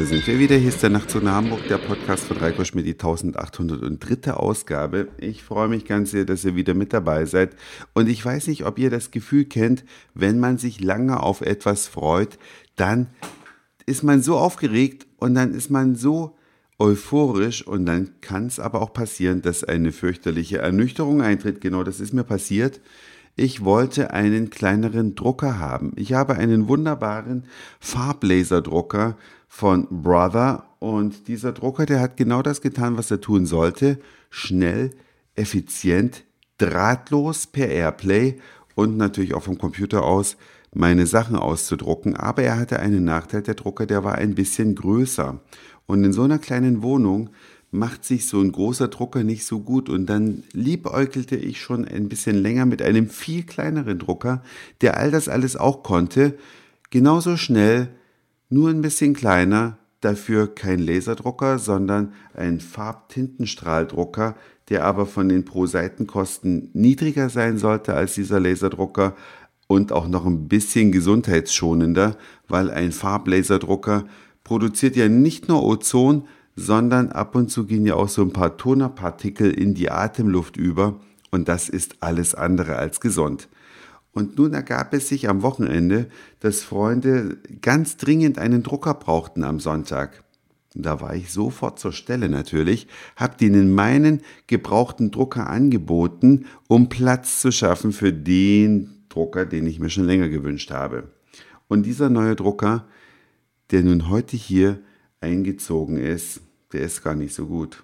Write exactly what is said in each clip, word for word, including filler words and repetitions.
sind wir wieder. Hier ist der Nachtzug nach Hamburg, der Podcast von Reiko Schmidt, die eintausendachthundertdritte Ausgabe. Ich freue mich ganz sehr, dass ihr wieder mit dabei seid. Und ich weiß nicht, ob ihr das Gefühl kennt, wenn man sich lange auf etwas freut, dann ist man so aufgeregt und dann ist man so euphorisch und dann kann es aber auch passieren, dass eine fürchterliche Ernüchterung eintritt. Genau, das ist mir passiert. Ich wollte einen kleineren Drucker haben. Ich habe einen wunderbaren Farblaserdrucker von Brother und dieser Drucker, der hat genau das getan, was er tun sollte. Schnell, effizient, drahtlos per Airplay und natürlich auch vom Computer aus meine Sachen auszudrucken. Aber er hatte einen Nachteil, der Drucker, der war ein bisschen größer. Und in so einer kleinen Wohnung macht sich so ein großer Drucker nicht so gut und dann liebäugelte ich schon ein bisschen länger mit einem viel kleineren Drucker, der all das alles auch konnte, genauso schnell, nur ein bisschen kleiner, dafür kein Laserdrucker, sondern ein Farbtintenstrahldrucker, der aber von den Pro-Seitenkosten niedriger sein sollte als dieser Laserdrucker und auch noch ein bisschen gesundheitsschonender, weil ein Farblaserdrucker produziert ja nicht nur Ozon, sondern ab und zu gehen ja auch so ein paar Tonerpartikel in die Atemluft über und das ist alles andere als gesund. Und nun ergab es sich am Wochenende, dass Freunde ganz dringend einen Drucker brauchten am Sonntag. Da war ich sofort zur Stelle natürlich, habe ihnen meinen gebrauchten Drucker angeboten, um Platz zu schaffen für den Drucker, den ich mir schon länger gewünscht habe. Und dieser neue Drucker, der nun heute hier eingezogen ist, der ist gar nicht so gut.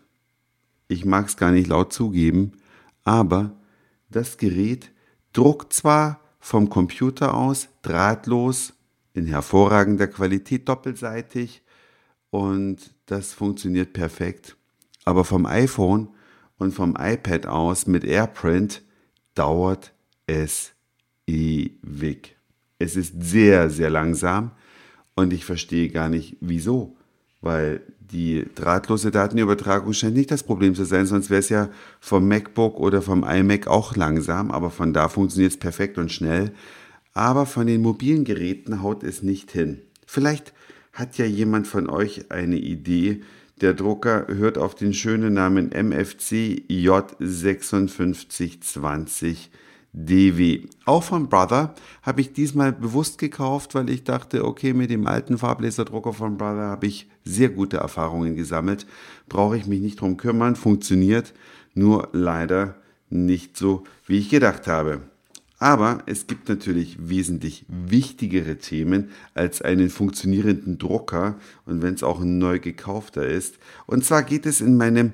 Ich mag es gar nicht laut zugeben, aber das Gerät druckt zwar vom Computer aus drahtlos, in hervorragender Qualität doppelseitig und das funktioniert perfekt, aber vom iPhone und vom iPad aus mit AirPrint dauert es ewig. Es ist sehr, sehr langsam und ich verstehe gar nicht, wieso. Weil die drahtlose Datenübertragung scheint nicht das Problem zu sein, sonst wäre es ja vom MacBook oder vom iMac auch langsam, aber von da funktioniert es perfekt und schnell. Aber von den mobilen Geräten haut es nicht hin. Vielleicht hat ja jemand von euch eine Idee. Der Drucker hört auf den schönen Namen M F C J fünf sechs zwei null D W. Auch von Brother habe ich diesmal bewusst gekauft, weil ich dachte, okay, mit dem alten Farblaserdrucker von Brother habe ich sehr gute Erfahrungen gesammelt. Brauche ich mich nicht drum kümmern, funktioniert, nur leider nicht so, wie ich gedacht habe. Aber es gibt natürlich wesentlich wichtigere Themen als einen funktionierenden Drucker und wenn es auch ein neu gekaufter ist. Und zwar geht es in meinem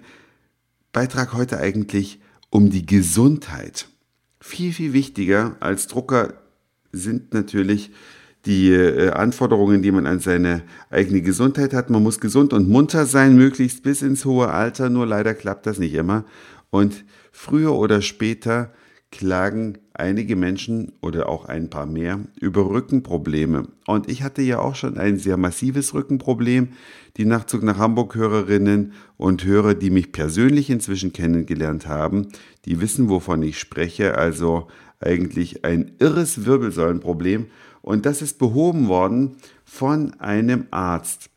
Beitrag heute eigentlich um die Gesundheit. Viel, viel wichtiger als Drucker sind natürlich die äh, Anforderungen, die man an seine eigene Gesundheit hat. Man muss gesund und munter sein, möglichst bis ins hohe Alter, nur leider klappt das nicht immer. Und früher oder später klagen einige Menschen oder auch ein paar mehr über Rückenprobleme. Und ich hatte ja auch schon ein sehr massives Rückenproblem. Die Nachtzug nach Hamburg-Hörerinnen und Hörer, die mich persönlich inzwischen kennengelernt haben, die wissen, wovon ich spreche. Also eigentlich ein irres Wirbelsäulenproblem. Und das ist behoben worden von einem Arzt.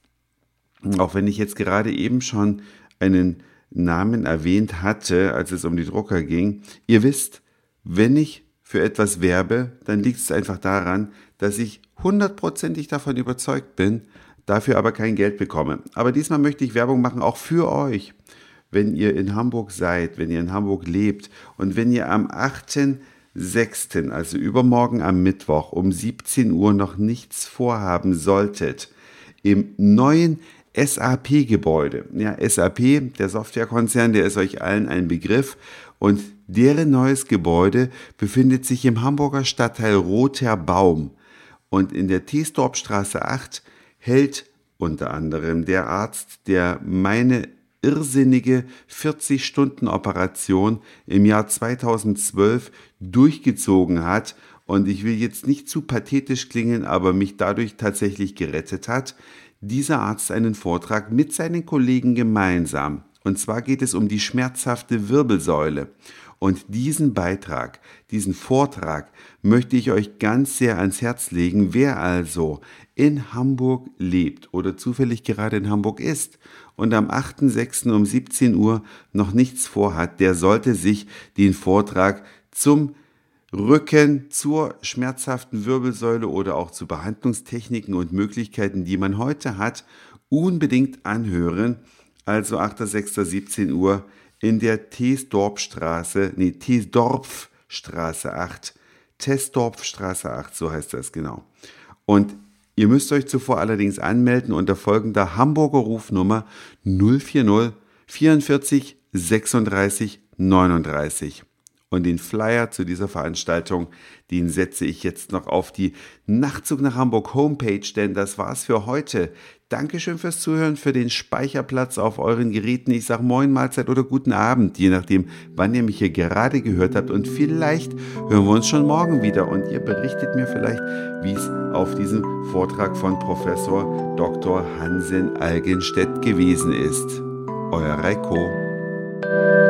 Auch wenn ich jetzt gerade eben schon einen Namen erwähnt hatte, als es um die Drucker ging. Ihr wisst, wenn ich für etwas werbe, dann liegt es einfach daran, dass ich hundertprozentig davon überzeugt bin, dafür aber kein Geld bekomme. Aber diesmal möchte ich Werbung machen, auch für euch. Wenn ihr in Hamburg seid, wenn ihr in Hamburg lebt und wenn ihr am achten sechsten, also übermorgen am Mittwoch um siebzehn Uhr noch nichts vorhaben solltet, im neuen S A P-Gebäude. Ja, S A P, der Softwarekonzern, der ist euch allen ein Begriff und deren neues Gebäude befindet sich im Hamburger Stadtteil Rother Baum und in der Teesdorpstraße acht hält unter anderem der Arzt, der meine irrsinnige vierzig-Stunden-Operation im Jahr zweitausendzwölf durchgezogen hat und ich will jetzt nicht zu pathetisch klingen, aber mich dadurch tatsächlich gerettet hat, dieser Arzt einen Vortrag mit seinen Kollegen gemeinsam. Und zwar geht es um die schmerzhafte Wirbelsäule. Und diesen Beitrag, diesen Vortrag möchte ich euch ganz sehr ans Herz legen. Wer also in Hamburg lebt oder zufällig gerade in Hamburg ist und am achten sechsten um siebzehn Uhr noch nichts vorhat, der sollte sich den Vortrag zum Rücken, zur schmerzhaften Wirbelsäule oder auch zu Behandlungstechniken und Möglichkeiten, die man heute hat, unbedingt anhören. Also achter sechster siebzehn Uhr in der Teesdorpstraße, nee, Teesdorpstraße acht, Teesdorpstraße acht, so heißt das genau. Und ihr müsst euch zuvor allerdings anmelden unter folgender Hamburger Rufnummer null vier null vierundvierzig sechsunddreißig neununddreißig. Und den Flyer zu dieser Veranstaltung, den setze ich jetzt noch auf die Nachtzug nach Hamburg Homepage, denn das war's für heute. Dankeschön fürs Zuhören, für den Speicherplatz auf euren Geräten. Ich sage Moin, Mahlzeit oder guten Abend, je nachdem, wann ihr mich hier gerade gehört habt. Und vielleicht hören wir uns schon morgen wieder und ihr berichtet mir vielleicht, wie es auf diesem Vortrag von Professor Doktor Hansen Algenstedt gewesen ist. Euer Reiko.